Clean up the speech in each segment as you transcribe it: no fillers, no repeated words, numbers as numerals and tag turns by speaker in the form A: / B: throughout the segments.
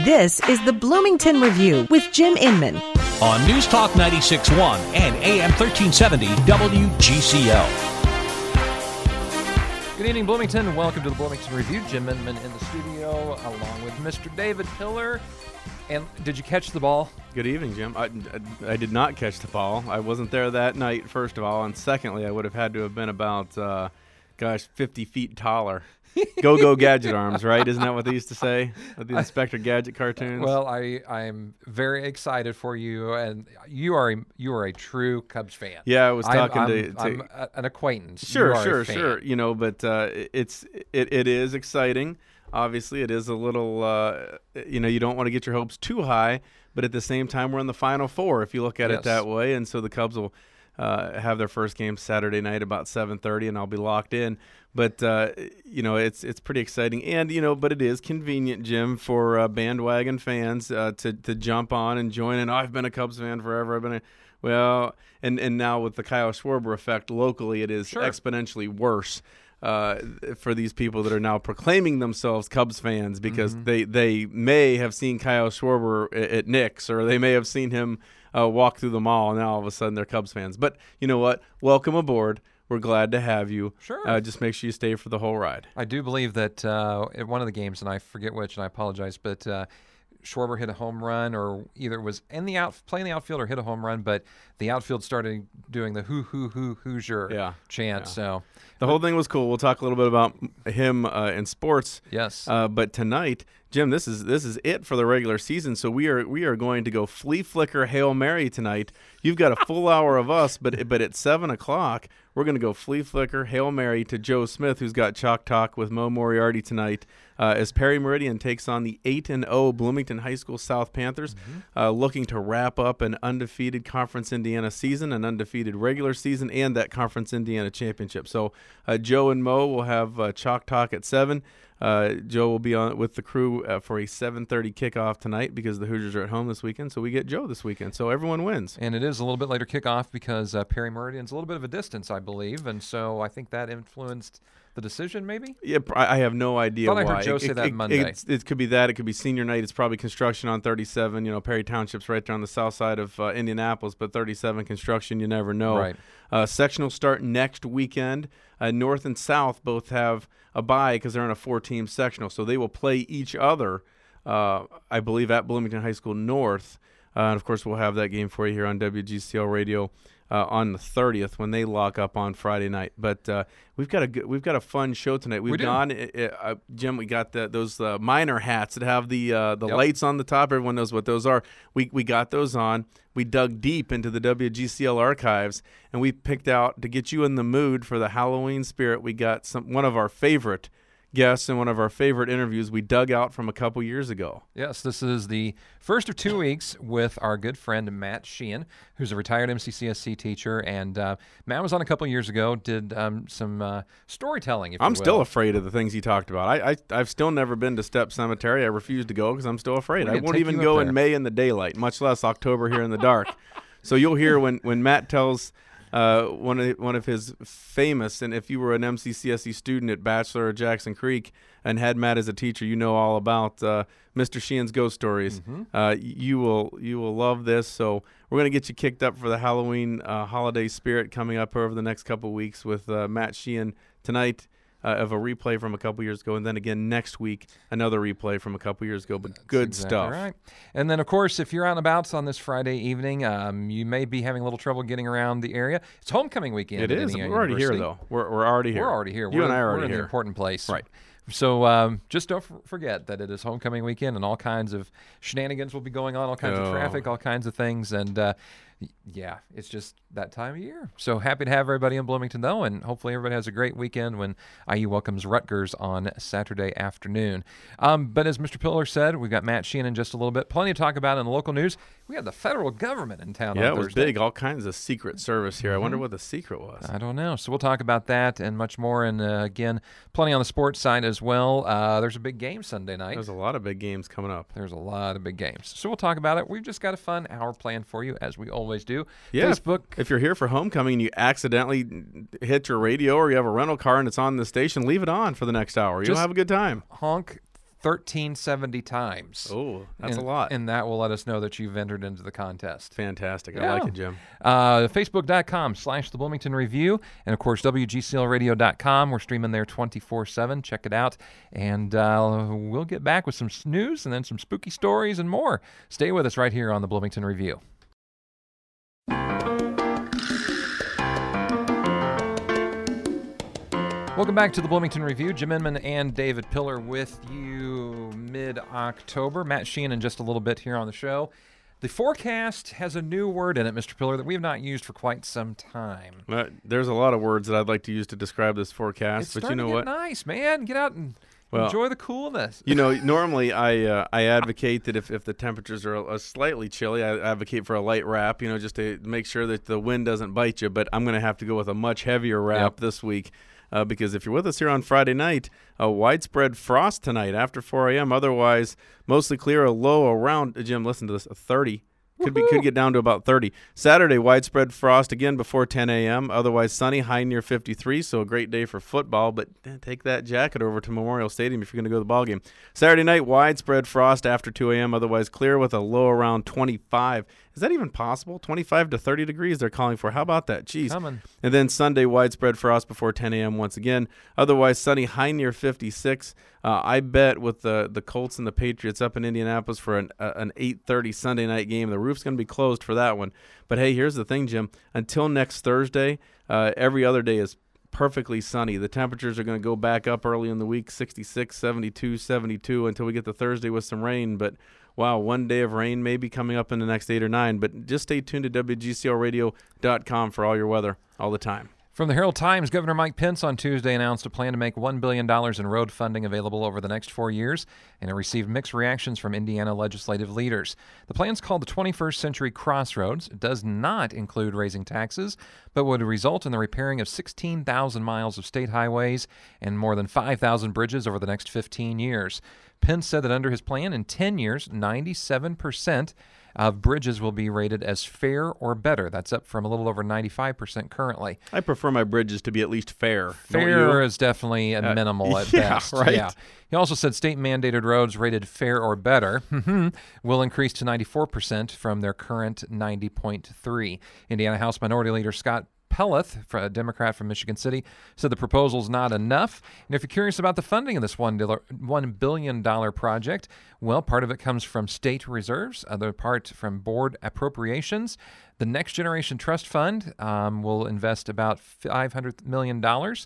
A: This is the Bloomington Review with Jim Inman
B: on News Talk 96.1 and AM 1370 WGCL.
C: Good evening, Bloomington. Welcome to the Bloomington Review. Jim Inman in the studio along with Mr. David Pillar. And did you catch the ball?
D: Good evening, Jim. I did not catch the ball. I wasn't there that night, first of all. And secondly, I would have had to have been about, 50 feet taller. Go Gadget arms, right? Isn't that what they used to say with the Inspector Gadget cartoons?
C: Well, I'm very excited for you, and you are a true Cubs fan.
D: Yeah, I was talking
C: I'm an acquaintance.
D: Sure. You know, but it is exciting. Obviously, it is a little, you don't want to get your hopes too high, but at the same time, we're in the Final Four, if you look at it that way. And so the Cubs will have their first game Saturday night about 7:30, and I'll be locked in. But, it's pretty exciting. And, but it is convenient, Jim, for bandwagon fans to jump on and join in. I've been a Cubs fan forever. And now with the Kyle Schwarber effect locally, it is exponentially worse. For these people that are now proclaiming themselves Cubs fans because they may have seen Kyle Schwarber at Knicks, or they may have seen him walk through the mall, and now all of a sudden they're Cubs fans. But you know what? Welcome aboard. We're glad to have you.
C: Sure.
D: Just make sure you stay for the whole ride.
C: I do believe that at one of the games, and I forget which, and I apologize, but Schwarber hit a home run, or either it was playing the outfield or hit a home run, but the outfield started doing the Hoosier chant.
D: Yeah.
C: So
D: the whole thing was cool. We'll talk a little bit about him in sports.
C: Yes.
D: But tonight, Jim, this is it for the regular season. So we are going to go flea flicker Hail Mary tonight. You've got a full hour of us, but at 7:00 we're going to go flea flicker Hail Mary to Joe Smith, who's got Chalk Talk with Mo Moriarty tonight, as Perry Meridian takes on the 8-0 Bloomington High School South Panthers, looking to wrap up an undefeated Conference Indiana season, an undefeated regular season, and that Conference Indiana championship. So Joe and Mo will have Chalk Talk at 7. Joe will be on with the crew for a 7:30 kickoff tonight because the Hoosiers are at home this weekend. So we get Joe this weekend. So everyone wins.
C: And it is a little bit later kickoff because Perry Meridian's a little bit of a distance, I believe, and so I think that influenced the decision, maybe?
D: Yeah, I have no idea why.
C: I heard Joe say that Monday.
D: It could be that. It could be senior night. It's probably construction on 37. Perry Township's right there on the south side of Indianapolis, but 37 construction, you never know.
C: Right.
D: Sectional start next weekend. North and South both have a bye because they're in a 4-team sectional, so they will play each other, I believe, at Bloomington High School North. And, of course, we'll have that game for you here on WGCL Radio on the 30th when they lock up on Friday night. But we've got a fun show tonight. We've gone, Jim. We got those miner hats that have the lights on the top. Everyone knows what those are. We got those on. We dug deep into the WGCL archives, and we picked out, to get you in the mood for the Halloween spirit, we got one of our favorite guests and one of our favorite interviews we dug out from a couple years ago.
C: Yes, this is the first of 2 weeks with our good friend Matt Sheehan, who's a retired MCCSC teacher. And Matt was on a couple years ago, did some storytelling, if you will.
D: I'm still afraid of the things he talked about. I've still never been to Step Cemetery. I refuse to go because I'm still afraid. I won't even go in May in the daylight, much less October here in the dark. So you'll hear when Matt tells one of his famous, and if you were an MCCSE student at Bachelor or Jackson Creek and had Matt as a teacher, you know all about Mr. Sheehan's ghost stories. You will love this. So we're going to get you kicked up for the Halloween holiday spirit coming up over the next couple weeks with Matt Sheehan tonight. Of a replay from a couple years ago, and then again next week, another replay from a couple years ago, but that's good stuff.
C: Right. And then, of course, if you're out and about on this Friday evening, you may be having a little trouble getting around the area. It's homecoming weekend.
D: It is. We're already here, though. We're already here.
C: We're already here.
D: You and I are already
C: here. We're in the important place.
D: Right.
C: So just don't forget that it is homecoming weekend, and all kinds of shenanigans will be going on, all kinds of traffic, all kinds of things, and yeah, it's just that time of year. So happy to have everybody in Bloomington, though, and hopefully everybody has a great weekend when IU welcomes Rutgers on Saturday afternoon. But as Mr. Pillar said, we've got Matt Sheehan in just a little bit. Plenty to talk about in the local news. We had the federal government in town on Thursday.
D: Yeah, it was big. All kinds of secret service here. I wonder what the secret was.
C: I don't know. So we'll talk about that and much more. And again, plenty on the sports side as well. There's a big game Sunday night.
D: There's a lot of big games coming up.
C: There's a lot of big games. So we'll talk about it. We've just got a fun hour planned for you, as we always do.
D: Yeah,
C: Facebook.
D: If you're here for homecoming and you accidentally hit your radio or you have a rental car and it's on the station, leave it on for the next hour. You'll have a good time.
C: Honk 1370 times.
D: Oh, that's a lot.
C: And that will let us know that you've entered into the contest.
D: Fantastic. I like it, Jim.
C: Facebook.com/The Bloomington Review. And, of course, WGCLradio.com. We're streaming there 24/7. Check it out. And we'll get back with some news and then some spooky stories and more. Stay with us right here on The Bloomington Review. Welcome back to the Bloomington Review. Jim Inman and David Pillar with you mid-October. Matt Sheehan in just a little bit here on the show. The forecast has a new word in it, Mr. Pillar, that we have not used for quite some time.
D: There's a lot of words that I'd like to use to describe this forecast, but you know what?
C: It's nice, man. Get out and enjoy the coolness.
D: Normally I advocate that if the temperatures are slightly chilly, I advocate for a light wrap, just to make sure that the wind doesn't bite you. But I'm going to have to go with a much heavier wrap this week. Because if you're with us here on Friday night, a widespread frost tonight after 4 a.m. Otherwise, mostly clear, a low around, Jim, listen to this, 30. Could get down to about 30. Saturday, widespread frost again before 10 a.m. Otherwise sunny, high near 53, so a great day for football. But take that jacket over to Memorial Stadium if you're going to go to the ball game. Saturday night, widespread frost after 2 a.m. Otherwise clear with a low around 25. Is that even possible? 25 to 30 degrees they're calling for. How about that? Jeez.
C: Coming.
D: And then Sunday, widespread frost before 10 a.m. once again. Otherwise sunny, high near 56. I bet with the Colts and the Patriots up in Indianapolis for an 8:30 Sunday night game, the roof's going to be closed for that one. But, hey, here's the thing, Jim. Until next Thursday, every other day is perfectly sunny. The temperatures are going to go back up early in the week, 66, 72, 72, until we get to Thursday with some rain. But, wow, one day of rain may be coming up in the next 8 or 9. But just stay tuned to WGCLradio.com for all your weather all the time.
C: From the Herald Times, Governor Mike Pence on Tuesday announced a plan to make $1 billion in road funding available over the next 4 years, and it received mixed reactions from Indiana legislative leaders. The plan's called the 21st Century Crossroads. It does not include raising taxes, but would result in the repairing of 16,000 miles of state highways and more than 5,000 bridges over the next 15 years. Pence said that under his plan, in 10 years, 97% of bridges will be rated as fair or better. That's up from a little over 95% currently.
D: I prefer my bridges to be at least fair.
C: Fair is definitely a minimal at best.
D: Right.
C: Yeah. He also said state-mandated roads rated fair or better will increase to 94% from their current 90.3. Indiana House Minority Leader Scott Pelleth, a Democrat from Michigan City, said the proposal's not enough. And if you're curious about the funding of this $1 billion project, well, part of it comes from state reserves, other part from board appropriations. The Next Generation Trust Fund will invest about $500 million.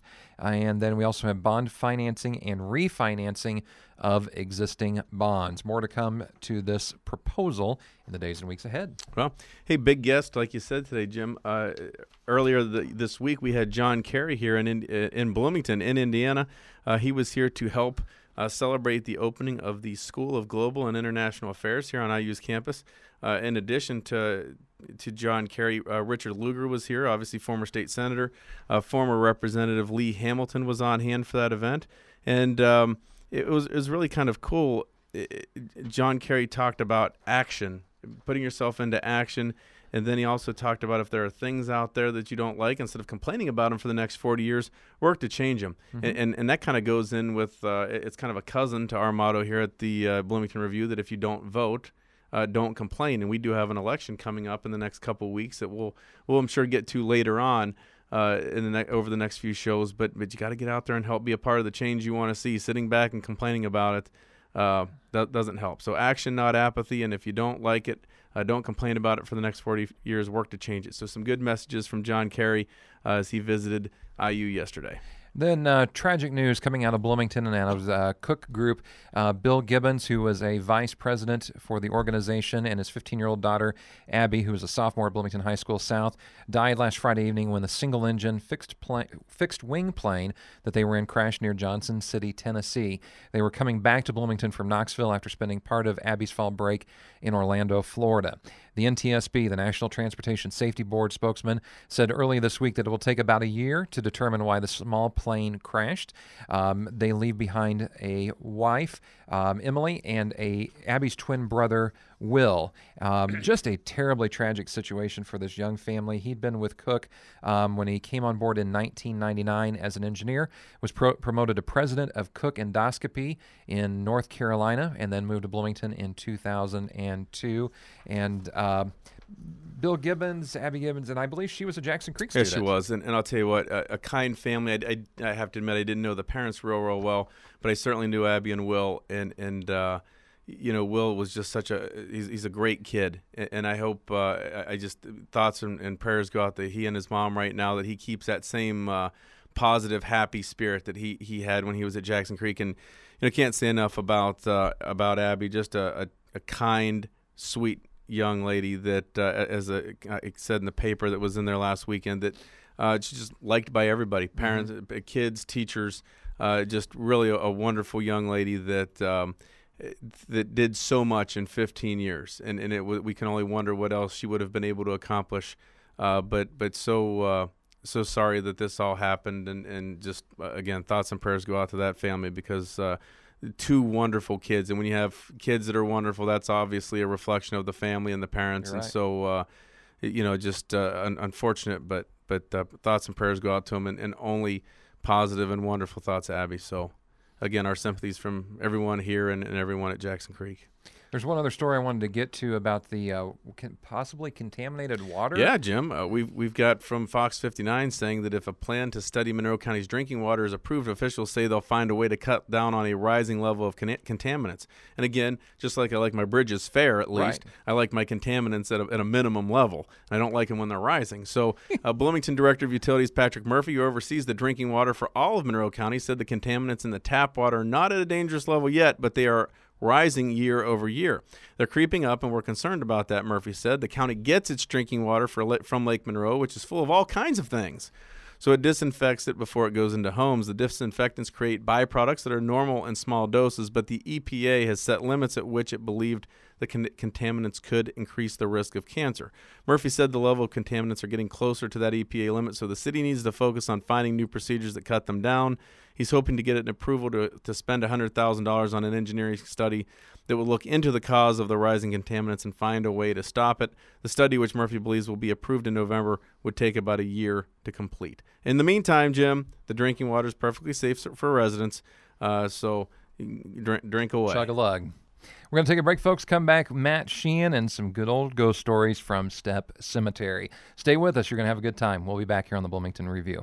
C: And then we also have bond financing and refinancing of existing bonds. More to come to this proposal in the days and weeks ahead.
D: Well, hey, big guest, like you said today, Jim. Earlier this week, we had John Kerry here in Bloomington, in Indiana. He was here to help celebrate the opening of the School of Global and International Affairs here on IU's campus. In addition to John Kerry, Richard Lugar was here, obviously former state senator. Former Representative Lee Hamilton was on hand for that event. And it was really kind of cool. John Kerry talked about action, putting yourself into action. And then he also talked about if there are things out there that you don't like, instead of complaining about them for the next 40 years, work to change them. Mm-hmm. And that kind of goes in with, it's kind of a cousin to our motto here at the Bloomington Review, that if you don't vote, don't complain. And we do have an election coming up in the next couple of weeks that we'll I'm sure get to later on over the next few shows. But you got to get out there and help be a part of the change you want to see. Sitting back and complaining about it that doesn't help. So action, not apathy. And if you don't like it, don't complain about it for the next 40 years. Work to change it. So some good messages from John Kerry as he visited IU yesterday.
C: Then tragic news coming out of Bloomington and out of Cook Group. Bill Gibbons, who was a vice president for the organization, and his 15-year-old daughter, Abby, who was a sophomore at Bloomington High School South, died last Friday evening when the single-engine fixed-wing plane that they were in crashed near Johnson City, Tennessee. They were coming back to Bloomington from Knoxville after spending part of Abby's fall break in Orlando, Florida. The NTSB, the National Transportation Safety Board spokesman, said earlier this week that it will take about a year to determine why the small plane crashed. They leave behind a wife, Emily, and Abby's twin brother, Will. Just a terribly tragic situation for this young family. He'd been with Cook when he came on board in 1999 as an engineer, was promoted to president of Cook Endoscopy in North Carolina, and then moved to Bloomington in 2002. And Bill Gibbons, Abby Gibbons, and I believe she was a Jackson Creek student.
D: Yes, she was. And I'll tell you what, a kind family. I have to admit I didn't know the parents real well, but I certainly knew Abby and Will. And Will was just he's a great kid. And I hope, I just, thoughts and prayers go out to he and his mom right now, that he keeps that same positive, happy spirit that he had when he was at Jackson Creek. And can't say enough about Abby. Just a kind, sweet young lady that, as I said in the paper that was in there last weekend, that she's just liked by everybody, parents, kids, teachers. Just really a wonderful young lady that did so much in 15 years, and we can only wonder what else she would have been able to accomplish. But so sorry that this all happened, and just again, thoughts and prayers go out to that family, because two wonderful kids, and when you have kids that are wonderful, that's obviously a reflection of the family and the parents.
C: You're right.
D: And so just unfortunate, but thoughts and prayers go out to them, and only positive and wonderful thoughts to Abby. So again, our sympathies from everyone here and everyone at Jackson Creek.
C: There's one other story I wanted to get to about the possibly contaminated water.
D: Yeah, Jim. We've got from Fox 59 saying that if a plan to study Monroe County's drinking water is approved, officials say they'll find a way to cut down on a rising level of contaminants. And again, just like I like my bridges fair, at least, right, I like my contaminants at a minimum level. I don't like them when they're rising. So Bloomington Director of Utilities Patrick Murphy, who oversees the drinking water for all of Monroe County, said the contaminants in the tap water are not at a dangerous level yet, but they are rising year over year. They're creeping up, and we're concerned about that, Murphy said. The county gets its drinking water from Lake Monroe, which is full of all kinds of things. So it disinfects it before it goes into homes. The disinfectants create byproducts that are normal in small doses, but the EPA has set limits at which it believed the contaminants could increase the risk of cancer. Murphy said the level of contaminants are getting closer to that EPA limit, so the city needs to focus on finding new procedures that cut them down. He's hoping to get an approval to spend $100,000 on an engineering study that will look into the cause of the rising contaminants and find a way to stop it. The study, which Murphy believes will be approved in November, would take about a year to complete. In the meantime, Jim, the drinking water is perfectly safe for residents, so drink away.
C: Chug-a-lug. We're going to take a break, folks. Come back, Matt Sheehan and some good old ghost stories from Step Cemetery. Stay with us. You're going to have a good time. We'll be back here on the Bloomington Review.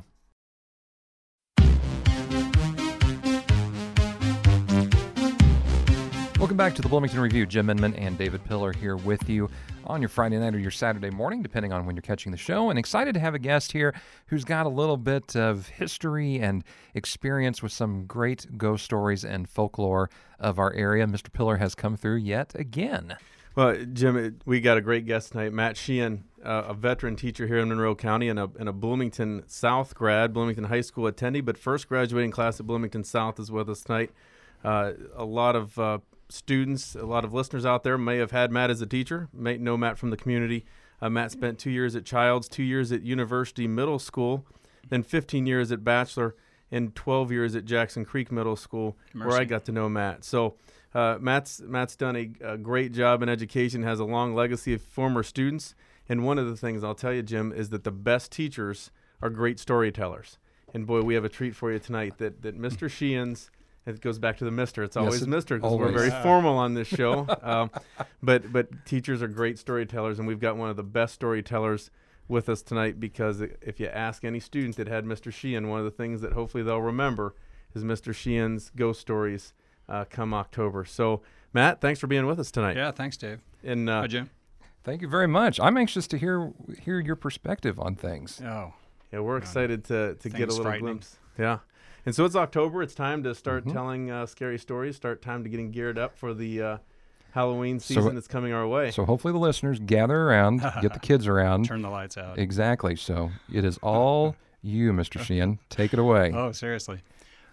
C: Welcome back to the Bloomington Review. Jim Inman and David Pillar here with you on your Friday night or your Saturday morning, depending on when you're catching the show. And excited to have a guest here who's got a little bit of history and experience with some great ghost stories and folklore of our area. Mr. Pillar has come through yet again.
D: Well, Jim, we got a great guest tonight, Matt Sheehan, a veteran teacher here in Monroe County and a Bloomington South grad, Bloomington High School attendee, but first graduating class at Bloomington South is with us tonight. A lot of students, a lot of listeners out there may have had Matt as a teacher, may know Matt from the community. Matt spent 2 years at Childs, 2 years at University Middle School, then 15 years at Bachelor, and 12 years at Jackson Creek Middle School, where I got to know Matt. So Matt's done a great job in education, has a long legacy of former students, and one of the things I'll tell you, Jim, is that the best teachers are great storytellers. And boy, we have a treat for you tonight that Mr. Sheehan's. It goes back to the Mr. It's always Mr. because we're very formal on this show. But teachers are great storytellers, and we've got one of the best storytellers with us tonight, because if you ask any student that had Mr. Sheehan, one of the things that hopefully they'll remember is Mr. Sheehan's ghost stories come October. So, Matt, thanks for being with us tonight.
E: Yeah, thanks, Dave.
D: And
E: hi, Jim.
C: Thank you very much. I'm anxious to hear your perspective on things.
E: Oh.
D: Yeah, we're excited to get a little glimpse. Yeah. And so it's October. It's time to start telling scary stories, time to getting geared up for the Halloween season that's coming our way.
C: So hopefully the listeners gather around, get the kids around.
E: Turn the lights out.
C: Exactly. So it is all you, Mr. Sheehan. Take it away.
E: Oh, seriously.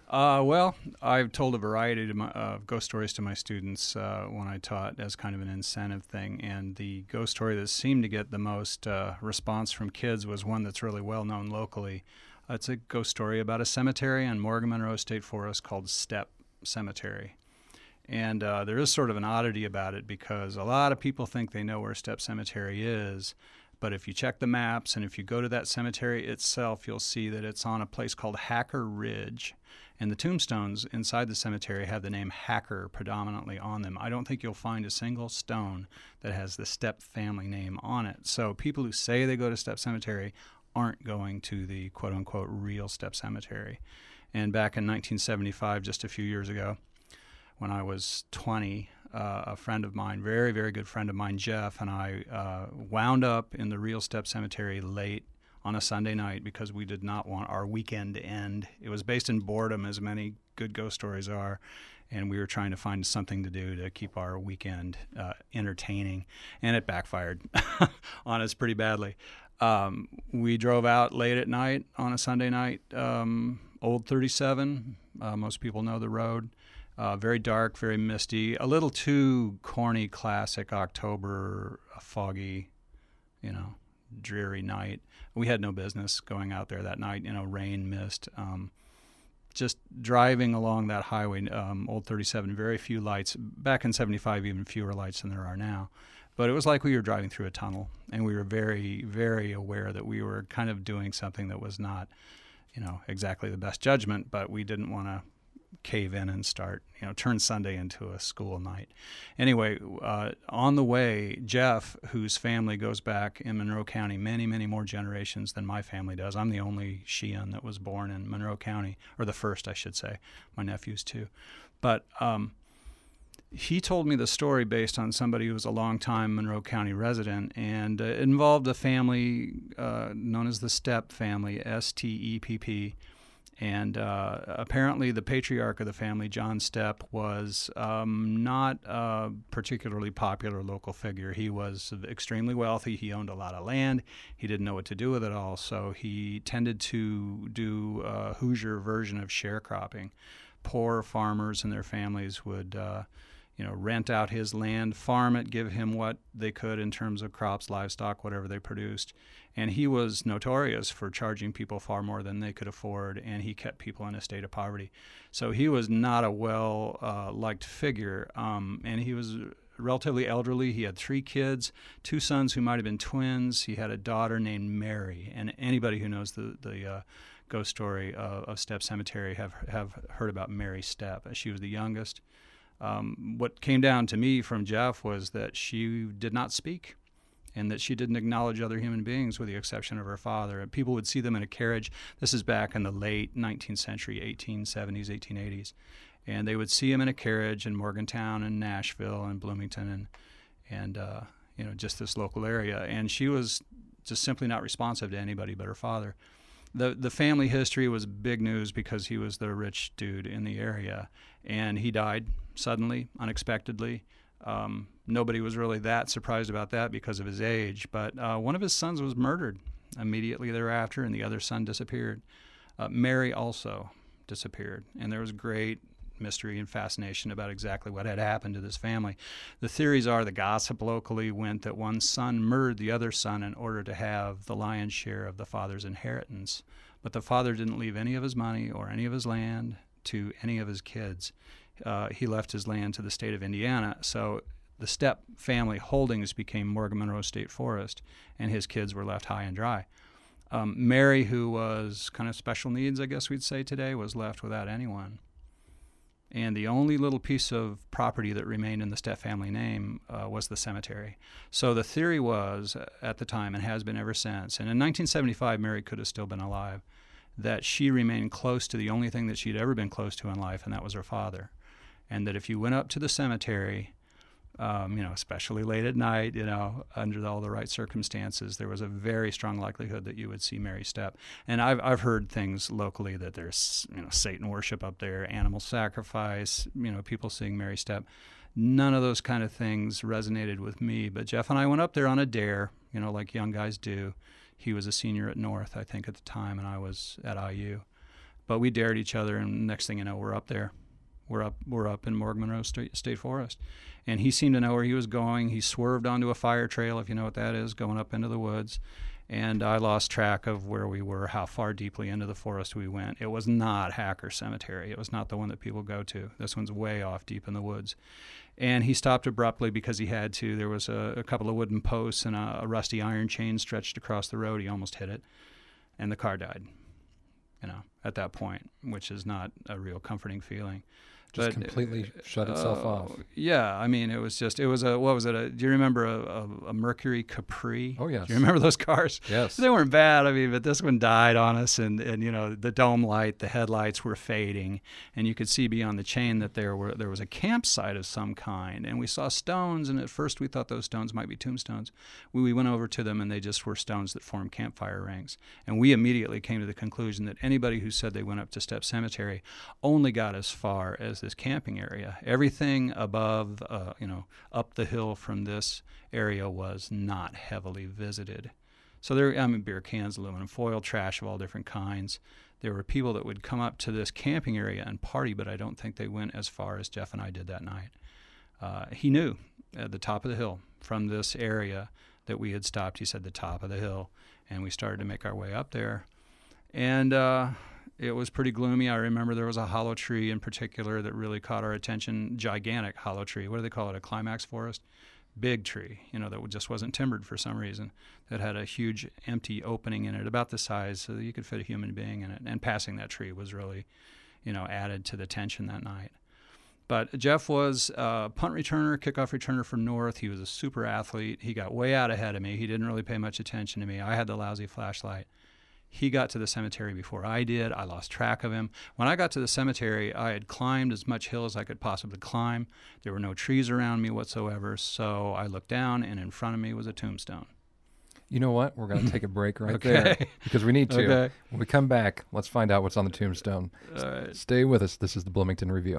E: Well, I've told a variety of ghost stories to my students when I taught as kind of an incentive thing, and the ghost story that seemed to get the most response from kids was one that's really well known locally. It's a ghost story about a cemetery in Morgan Monroe State Forest called Stepp Cemetery. And there is sort of an oddity about it because a lot of people think they know where Stepp Cemetery is, but if you check the maps and if you go to that cemetery itself, you'll see that it's on a place called Hacker Ridge. And the tombstones inside the cemetery have the name Hacker predominantly on them. I don't think you'll find a single stone that has the Stepp family name on it. So people who say they go to Stepp Cemetery aren't going to the quote-unquote real Stepp Cemetery. And back in 1975, just a few years ago, when I was 20, a friend of mine, very, very good friend of mine, Jeff, and I wound up in the real Stepp Cemetery late on a Sunday night because we did not want our weekend to end. It was based in boredom, as many good ghost stories are, and we were trying to find something to do to keep our weekend entertaining, and it backfired on us pretty badly. We drove out late at night on a Sunday night, Old 37. Most people know the road. Very dark, very misty, a little too corny, classic October, foggy, dreary night. We had no business going out there that night, rain, mist. Just driving along that highway, Old 37, very few lights. Back in 75, even fewer lights than there are now. But it was like we were driving through a tunnel, and we were very, very aware that we were kind of doing something that was not, exactly the best judgment, but we didn't want to cave in and start, turn Sunday into a school night. Anyway, on the way, Jeff, whose family goes back in Monroe County many, many more generations than my family does. I'm the only Sheehan that was born in Monroe County, or the first, I should say. My nephews too. But he told me the story based on somebody who was a longtime Monroe County resident, and it involved a family known as the Stepp family, S-T-E-P-P. And apparently the patriarch of the family, John Stepp, was not a particularly popular local figure. He was extremely wealthy. He owned a lot of land. He didn't know what to do with it all, so he tended to do a Hoosier version of sharecropping. Poor farmers and their families would rent out his land, farm it, give him what they could in terms of crops, livestock, whatever they produced. And he was notorious for charging people far more than they could afford, and he kept people in a state of poverty. So he was not a well-liked figure, and he was relatively elderly. He had 3 kids, 2 sons who might have been twins. He had a daughter named Mary, and anybody who knows the ghost story of Stepp Cemetery have heard about Mary Stepp. She was the youngest. What came down to me from Jeff was that she did not speak and that she didn't acknowledge other human beings with the exception of her father. And people would see them in a carriage. This is back in the late 19th century, 1870s, 1880s. And they would see him in a carriage in Morgantown and Nashville and Bloomington and just this local area. And she was just simply not responsive to anybody but her father. The family history was big news because he was the rich dude in the area, and he died suddenly, unexpectedly. Nobody was really that surprised about that because of his age, but one of his sons was murdered immediately thereafter, and the other son disappeared. Mary also disappeared, and there was great mystery and fascination about exactly what had happened to this family. The theories are, the gossip locally went that one son murdered the other son in order to have the lion's share of the father's inheritance, but the father didn't leave any of his money or any of his land to any of his kids. He left his land to the state of Indiana, so the Stepp family holdings became Morgan Monroe State Forest, and his kids were left high and dry. Mary, who was kind of special needs, I guess we'd say today, was left without anyone. And the only little piece of property that remained in the Stepp family name was the cemetery. So the theory was, at the time, and has been ever since, and in 1975 Mary could have still been alive, that she remained close to the only thing that she'd ever been close to in life, and that was her father. And that if you went up to the cemetery, especially late at night, under all the right circumstances, there was a very strong likelihood that you would see Mary Stepp. And I've heard things locally that there's, Satan worship up there, animal sacrifice, people seeing Mary Stepp. None of those kind of things resonated with me. But Jeff and I went up there on a dare, like young guys do. He was a senior at North, I think, at the time, and I was at IU. But we dared each other, and next thing you know, we're up there. We're up in Morgan Monroe State Forest. And he seemed to know where he was going. He swerved onto a fire trail, if you know what that is, going up into the woods. And I lost track of where we were, how far deeply into the forest we went. It was not Hacker Cemetery. It was not the one that people go to. This one's way off deep in the woods. And he stopped abruptly because he had to. There was a couple of wooden posts and a rusty iron chain stretched across the road. He almost hit it, and the car died, at that point, which is not a real comforting feeling.
C: Just completely shut itself off.
E: Yeah, I mean, it was a, what was it? Do you remember a Mercury Capri?
C: Oh, yes.
E: Do you remember those cars?
C: Yes.
E: They weren't bad, I mean, but this one died on us, and the dome light, the headlights were fading, and you could see beyond the chain that there was a campsite of some kind, and we saw stones, and at first we thought those stones might be tombstones. We went over to them, and they just were stones that formed campfire rings, and we immediately came to the conclusion that anybody who said they went up to Stepp Cemetery only got as far as this camping area. Everything above, up the hill from this area was not heavily visited. So beer cans, aluminum foil, trash of all different kinds. There were people that would come up to this camping area and party, but I don't think they went as far as Jeff and I did that night. He knew at the top of the hill from this area that we had stopped. He said the top of the hill, and we started to make our way up there. And it was pretty gloomy. I remember there was a hollow tree in particular that really caught our attention. Gigantic hollow tree. What do they call it? A climax forest? Big tree, that just wasn't timbered for some reason. That had a huge empty opening in it, about the size so that you could fit a human being in it. And passing that tree was really, added to the tension that night. But Jeff was a punt returner, kickoff returner for North. He was a super athlete. He got way out ahead of me. He didn't really pay much attention to me. I had the lousy flashlight. He got to the cemetery before I did. I lost track of him. When I got to the cemetery, I had climbed as much hill as I could possibly climb. There were no trees around me whatsoever, so I looked down, and in front of me was a tombstone.
C: You know what? We're going to take a break right there because we need to.
E: Okay.
C: When we come back, let's find out what's on the tombstone.
E: All right.
C: Stay with us. This is the Bloomington Review.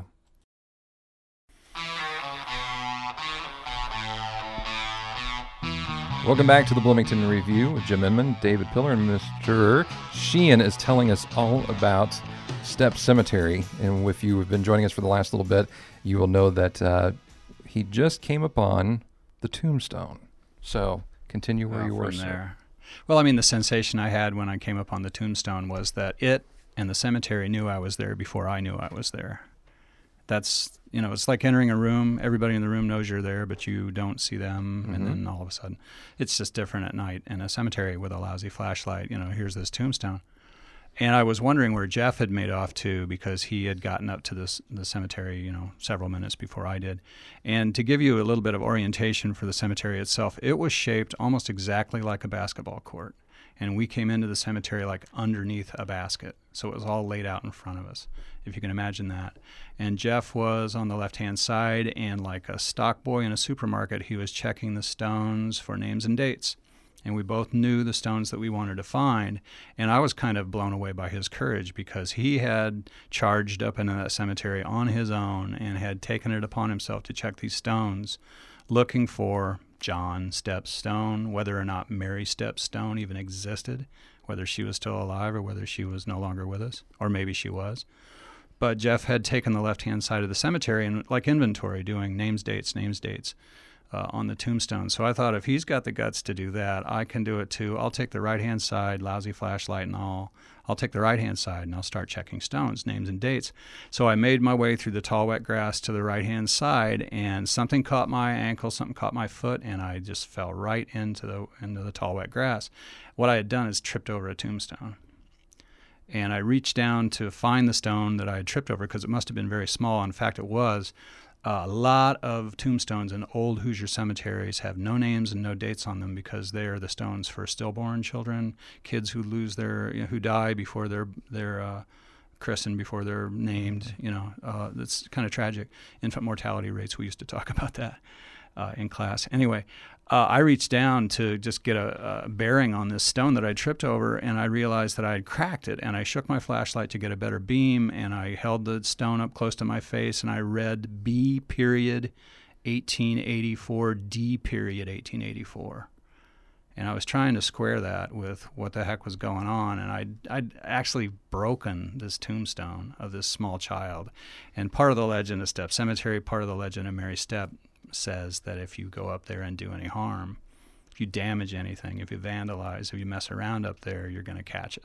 C: Welcome back to the Bloomington Review with Jim Inman, David Pillar, and Mr. Sheehan is telling us all about Stepp Cemetery. And if you have been joining us for the last little bit, you will know that he just came upon the tombstone. So continue where you were,
E: there. Well, I mean, the sensation I had when I came upon the tombstone was that it and the cemetery knew I was there before I knew I was there. That's, it's like entering a room. Everybody in the room knows you're there, but you don't see them. Mm-hmm. And then all of a sudden, it's just different at night in a cemetery with a lousy flashlight. Here's this tombstone. And I was wondering where Jeff had made off to because he had gotten up to the cemetery, several minutes before I did. And to give you a little bit of orientation for the cemetery itself, it was shaped almost exactly like a basketball court. And we came into the cemetery like underneath a basket. So it was all laid out in front of us, if you can imagine that. And Jeff was on the left-hand side, and like a stock boy in a supermarket, he was checking the stones for names and dates. And we both knew the stones that we wanted to find. And I was kind of blown away by his courage because he had charged up into that cemetery on his own and had taken it upon himself to check these stones, looking for John Stepp's stone, whether or not Mary Stepp's stone even existed, whether she was still alive or whether she was no longer with us, or maybe she was. But Jeff had taken the left-hand side of the cemetery and like inventory, doing names, dates, on the tombstone. So I thought, if he's got the guts to do that, I can do it too. I'll take the right-hand side, lousy flashlight and all. I'll take the right-hand side and I'll start checking stones, names and dates. So I made my way through the tall, wet grass to the right-hand side, and something caught my ankle, something caught my foot, and I just fell right into the tall, wet grass. What I had done is tripped over a tombstone. And I reached down to find the stone that I had tripped over because it must have been very small. In fact, it was. A lot of tombstones in old Hoosier cemeteries have no names and no dates on them because they are the stones for stillborn children, kids who who die before they're christened, before they're named. That's kind of tragic. Infant mortality rates. We used to talk about that in class. Anyway, I reached down to just get a bearing on this stone that I tripped over, and I realized that I had cracked it, and I shook my flashlight to get a better beam, and I held the stone up close to my face, and I read B period 1884, D period 1884. And I was trying to square that with what the heck was going on, and I'd actually broken this tombstone of this small child. And part of the legend of Stepp Cemetery, part of the legend of Mary Stepp says that if you go up there and do any harm, if you damage anything, if you vandalize, if you mess around up there, you're going to catch it.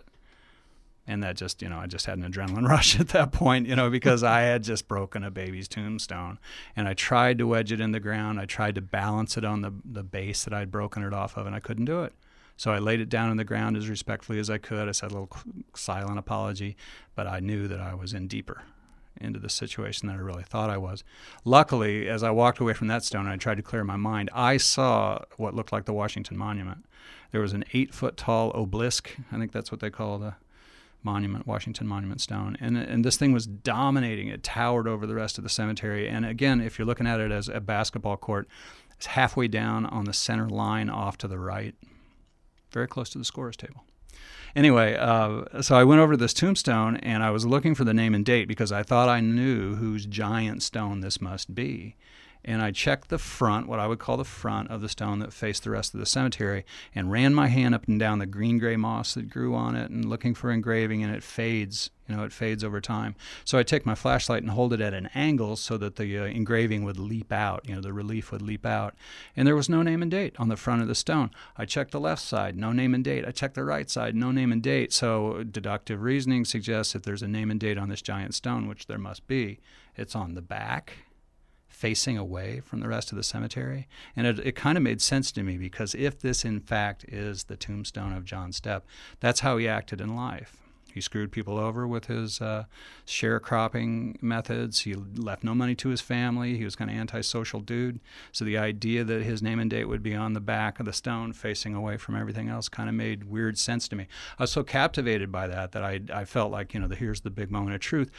E: And that just, I just had an adrenaline rush at that point, because I had just broken a baby's tombstone. And I tried to wedge it in the ground. I tried to balance it on the base that I'd broken it off of, and I couldn't do it. So I laid it down in the ground as respectfully as I could. I said a little silent apology, but I knew that I was in deeper into the situation than I really thought I was. Luckily, as I walked away from that stone and I tried to clear my mind, I saw what looked like the Washington Monument. There was an 8-foot-tall obelisk. I think that's what they call the monument, Washington Monument Stone. And this thing was dominating. It towered over the rest of the cemetery. And again, if you're looking at it as a basketball court, it's halfway down on the center line off to the right, very close to the scorer's table. Anyway, so I went over to this tombstone, and I was looking for the name and date because I thought I knew whose giant stone this must be. And I checked the front, what I would call the front of the stone that faced the rest of the cemetery, and ran my hand up and down the green-gray moss that grew on it and looking for engraving, and it fades. It fades over time. So I take my flashlight and hold it at an angle so that the engraving would leap out, the relief would leap out. And there was no name and date on the front of the stone. I checked the left side, no name and date. I checked the right side, no name and date. So deductive reasoning suggests if there's a name and date on this giant stone, which there must be, it's on the back, facing away from the rest of the cemetery. And it kind of made sense to me, because if this in fact is the tombstone of John Stepp, that's how he acted in life. He screwed people over with his sharecropping methods. He left no money to his family. He was kind of antisocial dude. So the idea that his name and date would be on the back of the stone facing away from everything else kind of made weird sense to me. I was so captivated by that I felt like, here's the big moment of truth.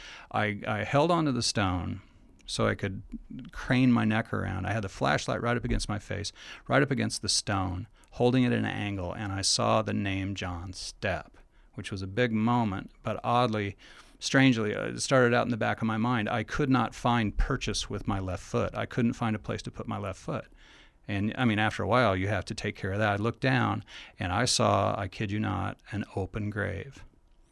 E: I held onto the stone so I could crane my neck around. I had the flashlight right up against my face, right up against the stone, holding it at an angle, and I saw the name John Stepp, which was a big moment, but oddly, strangely, it started out in the back of my mind. I could not find purchase with my left foot. I couldn't find a place to put my left foot. And, after a while, you have to take care of that. I looked down, and I saw, I kid you not, an open grave,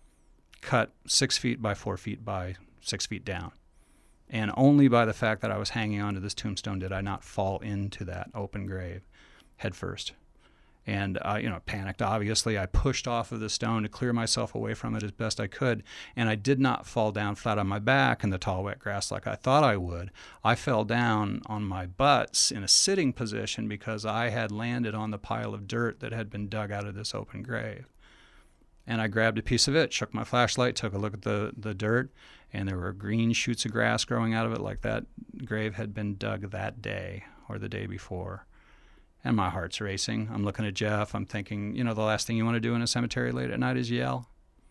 E: cut 6 feet by 4 feet by 6 feet down. And only by the fact that I was hanging onto this tombstone did I not fall into that open grave head first. And, panicked, obviously. I pushed off of the stone to clear myself away from it as best I could. And I did not fall down flat on my back in the tall, wet grass like I thought I would. I fell down on my butts in a sitting position because I had landed on the pile of dirt that had been dug out of this open grave. And I grabbed a piece of it, shook my flashlight, took a look at the dirt, and there were green shoots of grass growing out of it like that grave had been dug that day or the day before. And my heart's racing. I'm looking at Jeff. I'm thinking, the last thing you want to do in a cemetery late at night is yell.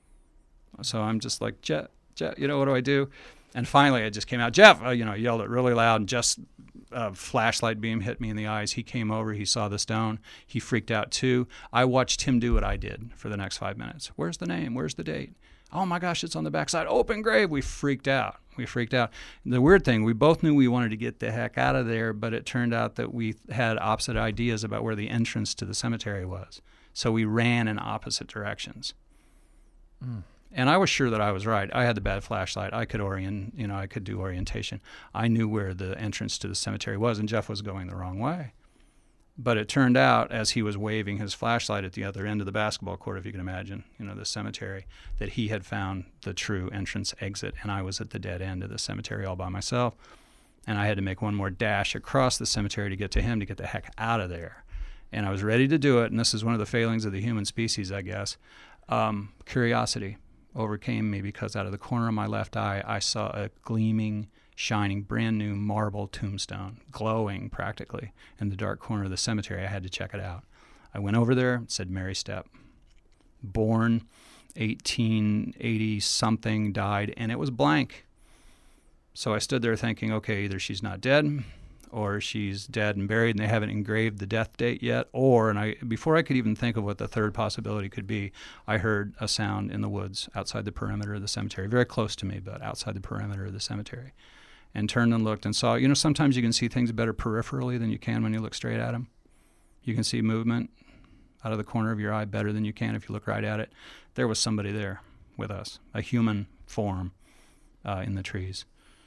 E: So I'm just like, Jeff, what do I do? And finally, it just came out, Jeff, yelled it really loud, and just a flashlight beam hit me in the eyes. He came over. He saw the stone. He freaked out, too. I watched him do what I did for the next 5 minutes. Where's the name? Where's the date? Oh, my gosh, it's on the backside. Open grave. We freaked out. The weird thing, we both knew we wanted to get the heck out of there, but it turned out that we had opposite ideas about where the entrance to the cemetery was. So we ran in opposite directions. And I was sure that I was right. I had the bad flashlight. I could I could do orientation. I knew where the entrance to the cemetery was, and Jeff was going the wrong way. But it turned out, as he was waving his flashlight at the other end of the basketball court, if you can imagine, the cemetery, that he had found the true entrance exit, and I was at the dead end of the cemetery all by myself. And I had to make one more dash across the cemetery to get to him, to get the heck out of there. And I was ready to do it, and this is one of the failings of the human species, I guess. Curiosity overcame me, because out of the corner of my left eye, I saw a gleaming, shining, brand new marble tombstone, glowing practically in the dark corner of the cemetery. I had to check it out. I went over there, it said Mary Stepp, born 1880-something, died, and it was blank. So I stood there thinking, okay, either she's not dead, or she's dead and buried and they haven't engraved the death date yet, or, before I could even think of what the third possibility could be, I heard a sound in the woods outside the perimeter of the cemetery, very close to me, but outside the perimeter of the cemetery. And turned and looked and saw, sometimes you can see things better peripherally than you can when you look straight at them. You can see movement. out of the corner of your eye better than you can if you look right at it. There was somebody there with us, a human form in the trees.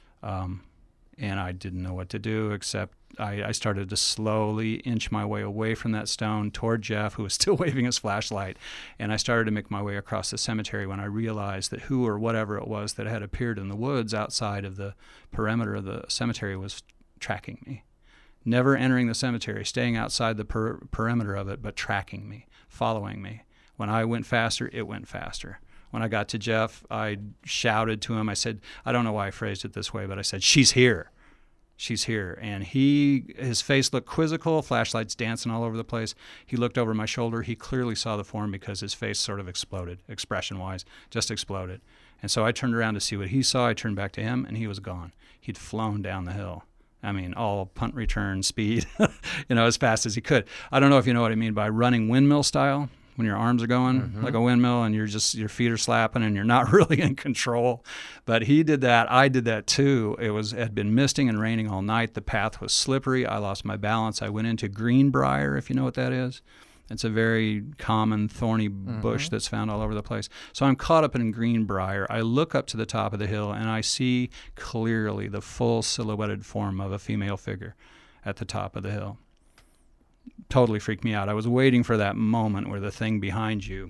E: And I didn't know what to do except I started to slowly inch my way away from that stone toward Jeff, who was still waving his flashlight. And I started to make my way across the cemetery when I realized that who or whatever it was that had appeared in the woods outside of the perimeter of the cemetery was tracking me. Never entering the cemetery, staying outside the perimeter of it, but tracking me, following me. When I went faster, it went faster. When I got to Jeff, I shouted to him. I said, I don't know why I phrased it this way, but I said, she's here. She's here. And his face looked quizzical, flashlights dancing all over the place. He looked over my shoulder. He clearly saw the form because his face sort of exploded, expression-wise, just exploded. And so I turned around to see what he saw. I turned back to him, and he was gone. He'd flown down the hill. I mean, all punt return speed, as fast as he could. I don't know if you know what I mean by running windmill style, when your arms are going like a windmill and your feet are slapping and you're not really in control. But he did that. I did that too. It had been misting and raining all night. The path was slippery. I lost my balance. I went into greenbrier, if you know what that is. It's a very common thorny bush that's found all over the place. So I'm caught up in greenbrier. I look up to the top of the hill and I see clearly the full silhouetted form of a female figure at the top of the hill. Totally freaked me out. I was waiting for that moment where the thing behind you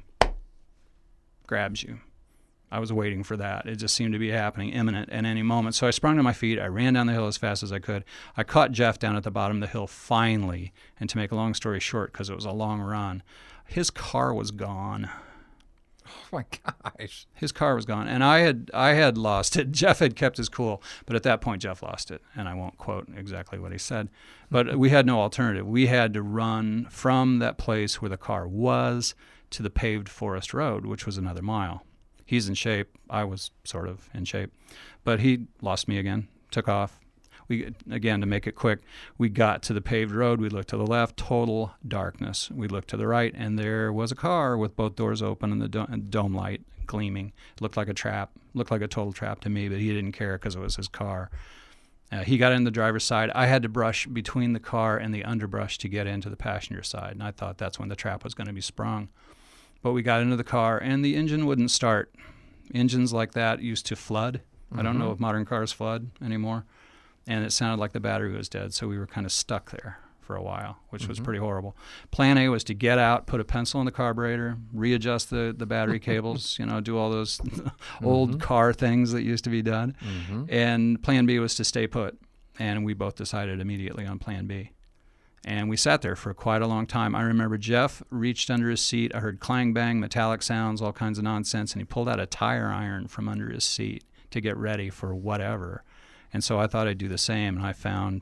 E: grabs you. I was waiting for that. It just seemed to be happening imminent at any moment. So I sprung to my feet. I ran down the hill as fast as I could. I caught Jeff down at the bottom of the hill finally. And to make a long story short, because it was a long run, his car was gone.
C: Oh my gosh.
E: His car was gone. And I had lost it. Jeff had kept his cool. But at that point, Jeff lost it. And I won't quote exactly what he said. But we had no alternative. We had to run from that place where the car was to the paved forest road, which was another mile. He's in shape. I was sort of in shape. But he lost me again, took off. Again, to make it quick, we got to the paved road. We looked to the left, total darkness. We looked to the right, and there was a car with both doors open and the dome light gleaming. It looked like a trap, looked like a total trap to me, but he didn't care because it was his car. He got in the driver's side. I had to brush between the car and the underbrush to get into the passenger side, and I thought that's when the trap was going to be sprung. But we got into the car, and the engine wouldn't start. Engines like that used to flood. I don't know if modern cars flood anymore. And it sounded like the battery was dead, so we were kind of stuck there for a while, which was pretty horrible. Plan A was to get out, put a pencil in the carburetor, readjust the battery cables, do all those old car things that used to be done. And Plan B was to stay put. And we both decided immediately on Plan B. And we sat there for quite a long time. I remember Jeff reached under his seat. I heard clang, bang, metallic sounds, all kinds of nonsense, and he pulled out a tire iron from under his seat to get ready for whatever. And so I thought I'd do the same, and I found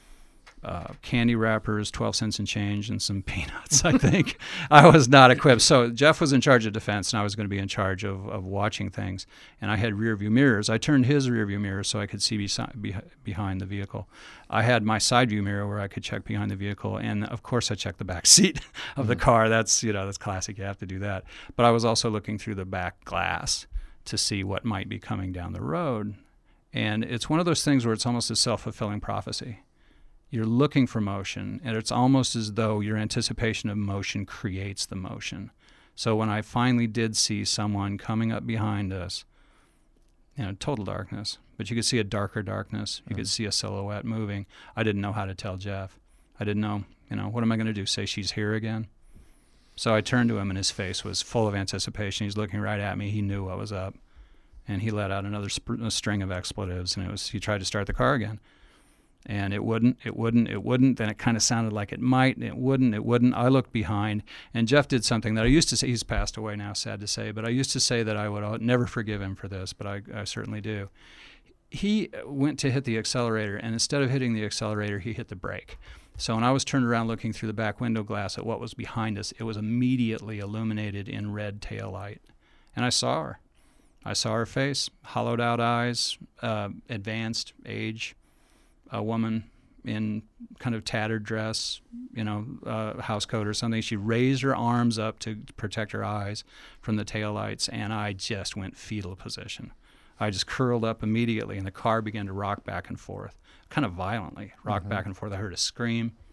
E: candy wrappers, 12 cents and change, and some peanuts, I think. I was not equipped. So Jeff was in charge of defense, and I was going to be in charge of watching things. And I had rear-view mirrors. I turned his rear-view mirror so I could see behind the vehicle. I had my side-view mirror where I could check behind the vehicle, and of course I checked the back seat of the car. That's classic. You have to do that. But I was also looking through the back glass to see what might be coming down the road. And it's one of those things where it's almost a self-fulfilling prophecy. You're looking for motion, and it's almost as though your anticipation of motion creates the motion. So when I finally did see someone coming up behind us, total darkness, but you could see a darker darkness. You could see a silhouette moving. I didn't know how to tell Jeff. I didn't know, what am I going to do, say she's here again? So I turned to him, and his face was full of anticipation. He's looking right at me. He knew what was up. And he let out another string of expletives, and he tried to start the car again. And it wouldn't. Then it kind of sounded like it might, and it wouldn't. I looked behind, and Jeff did something that I used to say, he's passed away now, sad to say, but I used to say that I would never forgive him for this, but I certainly do. He went to hit the accelerator, and instead of hitting the accelerator, he hit the brake. So when I was turned around looking through the back window glass at what was behind us, it was immediately illuminated in red taillight. And I saw her. I saw her face, hollowed out eyes, advanced age, a woman in kind of tattered dress, house coat or something. She raised her arms up to protect her eyes from the taillights, and I just went fetal position. I just curled up immediately, and the car began to rock back and forth, kind of violently, rock back and forth. I heard a scream.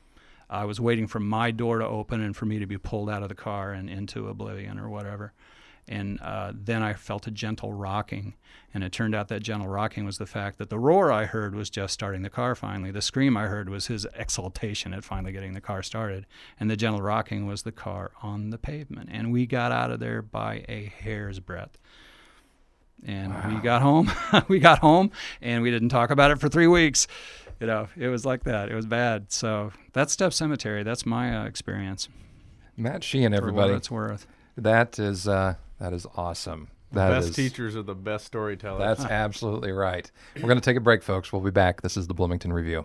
E: I was waiting for my door to open and for me to be pulled out of the car and into oblivion or whatever. And then I felt a gentle rocking, and it turned out that gentle rocking was the fact that the roar I heard was just starting the car finally. The scream I heard was his exultation at finally getting the car started, and the gentle rocking was the car on the pavement. And we got out of there by a hair's breadth. And we got home. We got home, and we didn't talk about it for 3 weeks. You know, it was like that. It was bad. So that's Step Cemetery. That's my experience.
C: Matt Sheehan, everybody.
E: For what it's worth.
C: That is awesome.
D: The best teachers are the best storytellers.
C: That's absolutely right. We're going to take a break, folks. We'll be back. This is the Bloomington Review.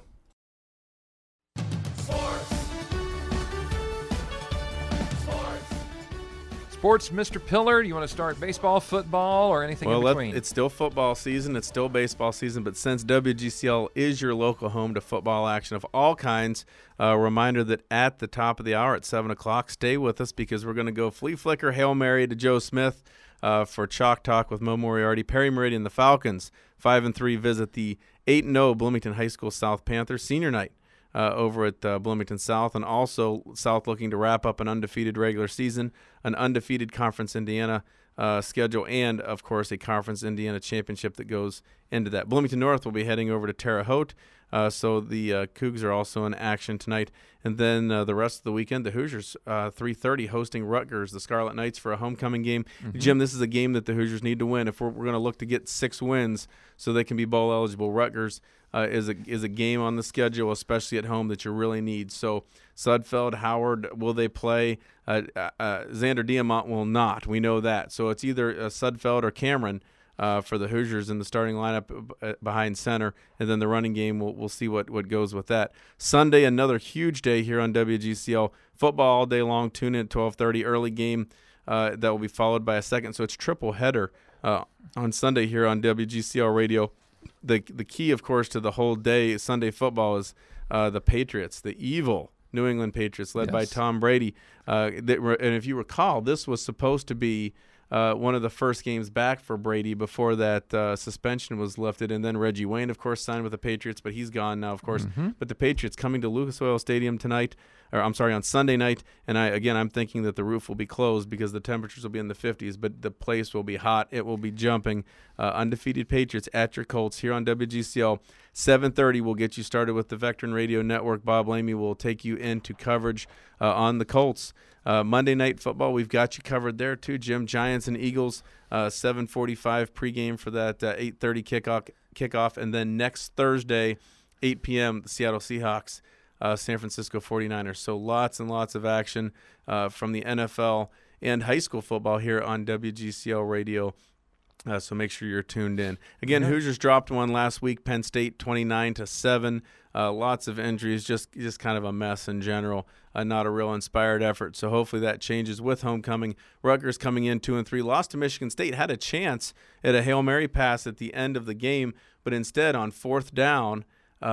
C: Sports, Mr. Pillard, you want to start baseball, football, or anything in between?
D: It's still football season. It's still baseball season. But since WGCL is your local home to football action of all kinds, a reminder that at the top of the hour at 7 o'clock, stay with us because we're going to go flea flicker, Hail Mary to Joe Smith for Chalk Talk with Mo Moriarty. Perry Meridian, the Falcons, 5-3, visit the 8-0 Bloomington High School South Panthers senior night. Over at Bloomington South, and also South looking to wrap up an undefeated regular season, an undefeated Conference Indiana schedule, and, of course, a Conference Indiana championship that goes into that. Bloomington North will be heading over to Terre Haute, so the Cougs are also in action tonight. And then the rest of the weekend, the Hoosiers, 3:30, hosting Rutgers, the Scarlet Knights, for a homecoming game. Mm-hmm. Jim, this is a game that the Hoosiers need to win. If we're going to look to get 6 wins so they can be bowl eligible, Rutgers is a game on the schedule, especially at home, that you really need. So Sudfeld, Howard, will they play? Xander Diamont will not. We know that. So it's either Sudfeld or Cameron for the Hoosiers in the starting lineup behind center, and then the running game, we'll see what goes with that. Sunday, another huge day here on WGCL. Football all day long. Tune in at 12:30, early game that will be followed by a second. So it's triple header on Sunday here on WGCL Radio. The key, of course, to the whole day Sunday football is the Patriots, the evil New England Patriots, led by Tom Brady. And if you recall, this was supposed to be one of the first games back for Brady before that suspension was lifted. And then Reggie Wayne, of course, signed with the Patriots, but he's gone now, of course. Mm-hmm. But the Patriots coming to Lucas Oil Stadium on Sunday night. And I'm thinking that the roof will be closed because the temperatures will be in the 50s, but the place will be hot. It will be jumping. Undefeated Patriots at your Colts here on WGCL. 7:30 will get you started with the Vectren Radio Network. Bob Lamy will take you into coverage on the Colts. Monday Night Football, we've got you covered there too, Jim. Giants and Eagles, 7:45 pregame for that 8:30 kickoff. And then next Thursday, 8 p.m., the Seattle Seahawks, San Francisco 49ers. So lots and lots of action from the NFL and high school football here on WGCL Radio. So make sure you're tuned in. Again, Hoosiers dropped one last week, Penn State 29-7. Lots of injuries, just kind of a mess in general. Not a real inspired effort. So hopefully that changes with homecoming. Rutgers coming in 2-3, lost to Michigan State, had a chance at a Hail Mary pass at the end of the game, but instead on 4th down,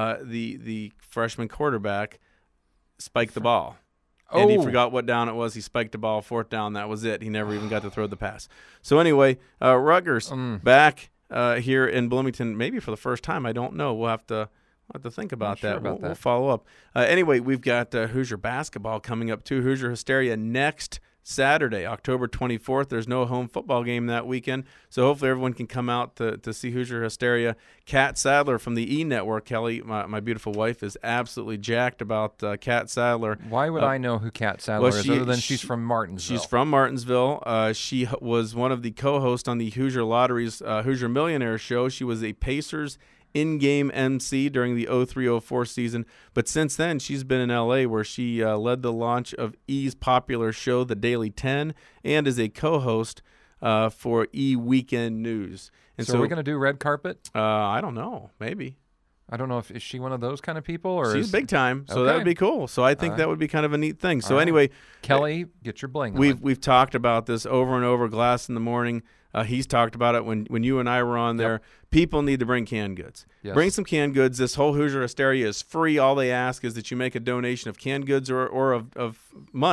D: the freshman quarterback spiked the ball. And he forgot what down it was. He spiked the ball, 4th down. That was it. He never even got to throw the pass. So anyway, Rutgers back here in Bloomington, maybe for the first time. I don't know. We'll have to think about that. We'll follow up. Anyway, we've got Hoosier basketball coming up too. Hoosier Hysteria next Saturday, October 24th. There's no home football game that weekend, so hopefully everyone can come out to see Hoosier Hysteria. Kat Sadler from the E! Network, Kelly, my beautiful wife, is absolutely jacked about Kat Sadler.
C: Why would I know who Kat Sadler is, other than she's from Martinsville? She's from
D: Martinsville. She was one of the co-hosts on the Hoosier Lottery's Hoosier Millionaire Show. She was a Pacers in-game MC during the 03-04 season, but since then she's been in LA, where she led the launch of E's popular show, The Daily 10, and is a co-host for E! Weekend News. And
C: so are we going to do red carpet?
D: I don't know. Maybe.
C: I don't know is she one of those kind of people, or
D: she's big time. So that would be cool. So I think that would be kind of a neat thing. So anyway,
C: Kelly, get your bling.
D: We've talked about this over and over. Glass in the Morning. He's talked about it when you and I were on there. Yep. People need to bring canned goods. Yes. Bring some canned goods. This whole Hoosier Hysteria is free. All they ask is that you make a donation of canned goods or of money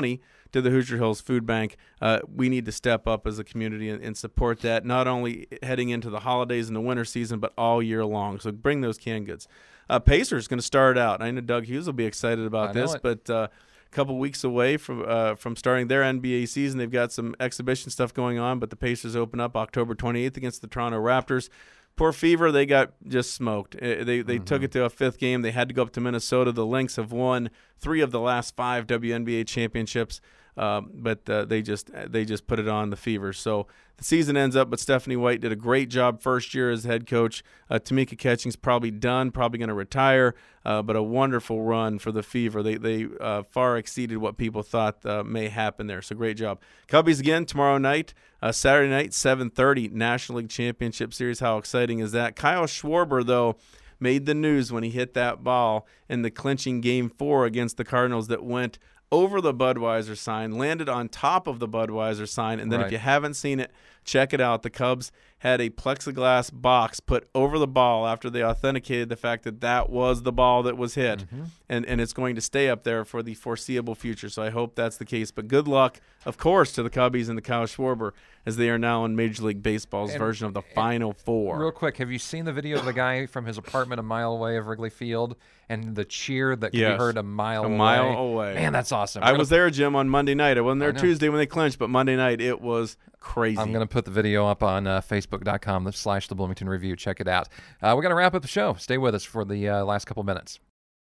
D: to the Hoosier Hills Food Bank. We need to step up as a community and support that, not only heading into the holidays and the winter season, but all year long. So bring those canned goods. Pacers going to start out. I know Doug Hughes will be excited about this, but a couple weeks away from starting their NBA season. They've got some exhibition stuff going on, but the Pacers open up October 28th against the Toronto Raptors. Poor Fever, they got just smoked. They took it to a fifth game. They had to go up to Minnesota. The Lynx have won 3 of the last 5 WNBA championships, but they just put it on the Fever. So the season ends up, but Stephanie White did a great job first year as head coach. Tamika Catching's probably done, probably going to retire, but a wonderful run for the Fever. They far exceeded what people thought may happen there. So great job. Cubbies again tomorrow night. Saturday night, 7:30, National League Championship Series. How exciting is that? Kyle Schwarber, though, made the news when he hit that ball in the clinching Game 4 against the Cardinals that went over the Budweiser sign, landed on top of the Budweiser sign, and then if you haven't seen it, check it out. The Cubs had a plexiglass box put over the ball after they authenticated the fact that that was the ball that was hit, and it's going to stay up there for the foreseeable future. So I hope that's the case. But good luck, of course, to the Cubbies and the Kyle Schwarber as they are now in Major League Baseball's version of the Final Four.
C: Real quick, have you seen the video of the guy from his apartment a mile away of Wrigley Field and the cheer that could be heard a mile away? Man, that's awesome.
D: I was there, Jim, on Monday night. I wasn't there Tuesday when they clinched, but Monday night it was crazy.
C: I'm going to put the video up on Facebook.com/The Bloomington Review. Check it out. We're going to wrap up the show. Stay with us for the last couple minutes.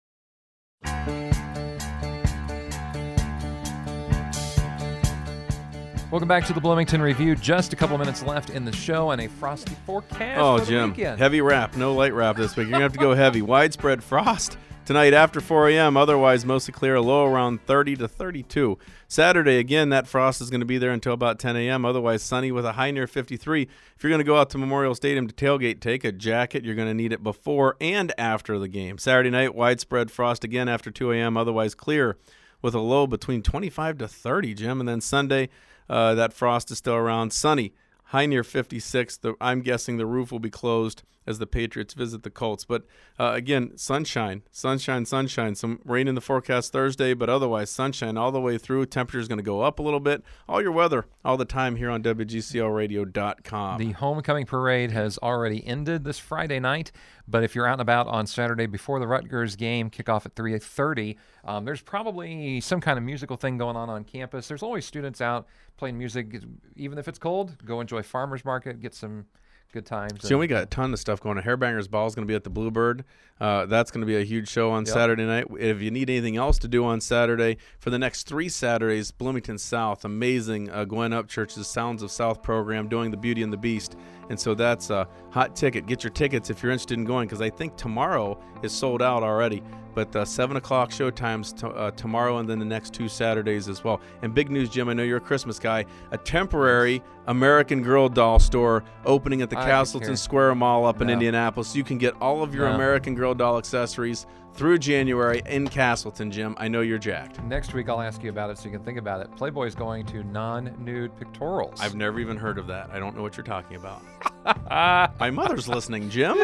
C: Welcome back to the Bloomington Review. Just a couple minutes left in the show and a frosty forecast for the
D: Jim,
C: weekend.
D: Heavy wrap, no light wrap this week. You're going to have to go heavy. Widespread frost tonight after 4 a.m. Otherwise, mostly clear, a low around 30 to 32. Saturday, again, that frost is going to be there until about 10 a.m. Otherwise, sunny with a high near 53. If you're going to go out to Memorial Stadium to tailgate, take a jacket. You're going to need it before and after the game. Saturday night, widespread frost again after 2 a.m. Otherwise, clear with a low between 25 to 30, Jim. And then Sunday, that frost is still around. Sunny, high near 56. I'm guessing the roof will be closed as the Patriots visit the Colts. But again, sunshine. Some rain in the forecast Thursday, but otherwise sunshine all the way through. Temperature's going to go up a little bit. All your weather all the time here on WGCLradio.com.
C: The homecoming parade has already ended this Friday night, but if you're out and about on Saturday before the Rutgers game, kickoff at 3:30, there's probably some kind of musical thing going on campus. There's always students out playing music. Even if it's cold, go enjoy Farmers Market, get some good times.
D: So we got a ton of stuff going on. Hairbangers Ball is going to be at the Bluebird. That's going to be a huge show on Saturday night. If you need anything else to do on Saturday, for the next 3 Saturdays, Bloomington South, amazing Gwen Upchurch's Sounds of South program doing the Beauty and the Beast. And so that's a hot ticket. Get your tickets if you're interested in going, because I think tomorrow is sold out already. But 7 o'clock show times tomorrow and then the next 2 Saturdays as well. And big news, Jim, I know you're a Christmas guy. A temporary American Girl doll store opening at the Castleton Square Mall up in Indianapolis. You can get all of your American Girl doll accessories through January in Castleton, Jim. I know you're jacked.
C: Next week I'll ask you about it so you can think about it. Playboy's going to non-nude pictorials.
D: I've never even heard of that. I don't know what you're talking about. My mother's listening, Jim.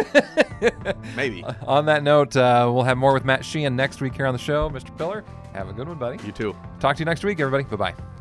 D: Maybe.
C: On that note, we'll have more with Matt Sheehan next week here on the show. Mr. Pillar, have a good one, buddy.
D: You too.
C: Talk to you next week, everybody. Bye-bye.